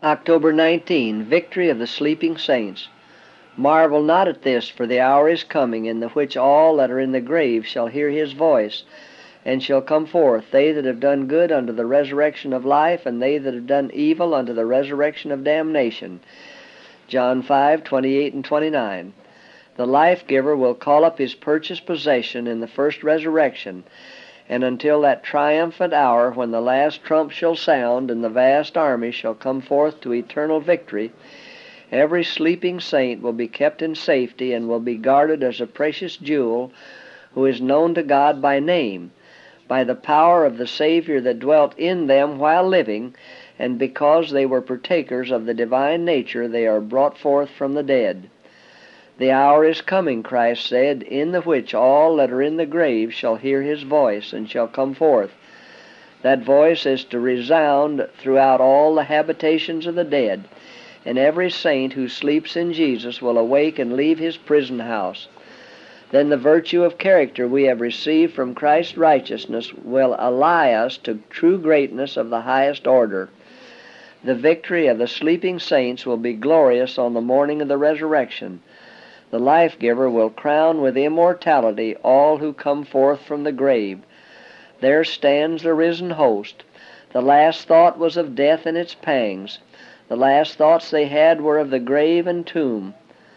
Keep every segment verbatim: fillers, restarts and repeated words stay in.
October nineteenth, Victory of the Sleeping Saints. Marvel not at this, for the hour is coming, in the which all that are in the grave shall hear his voice, and shall come forth, they that have done good unto the resurrection of life, and they that have done evil unto the resurrection of damnation. John five, twenty-eight and twenty-nine. The life-giver will call up his purchased possession in the first resurrection, and until that triumphant hour when the last trump shall sound and the vast army shall come forth to eternal victory, every sleeping saint will be kept in safety and will be guarded as a precious jewel, who is known to God by name, by the power of the Savior that dwelt in them while living, and because they were partakers of the divine nature, they are brought forth from the dead. The hour is coming, Christ said, in the which all that are in the grave shall hear his voice, and shall come forth. That voice is to resound throughout all the habitations of the dead, and every saint who sleeps in Jesus will awake and leave his prison house. Then the virtue of character we have received from Christ's righteousness will ally us to true greatness of the highest order. The victory of the sleeping saints will be glorious on the morning of the resurrection. The life-giver will crown with immortality all who come forth from the grave. There stands the risen host. The last thought was of death and its pangs. The last thoughts they had were of the grave and tomb.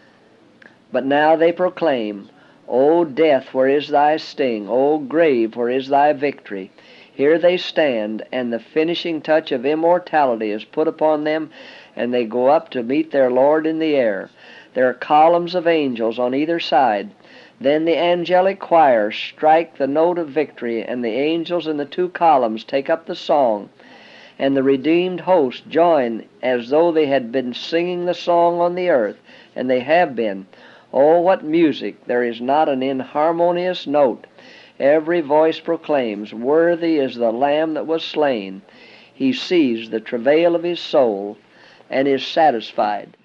But now they proclaim, O death, where is thy sting? O grave, where is thy victory? Here they stand, and the finishing touch of immortality is put upon them, and they go up to meet their Lord in the air. There are columns of angels on either side. Then the angelic choirs strike the note of victory, and the angels in the two columns take up the song, and the redeemed host join as though they had been singing the song on the earth, and they have been. Oh, what music! There is not an inharmonious note. Every voice proclaims, Worthy is the Lamb that was slain. He sees the travail of his soul, and is satisfied.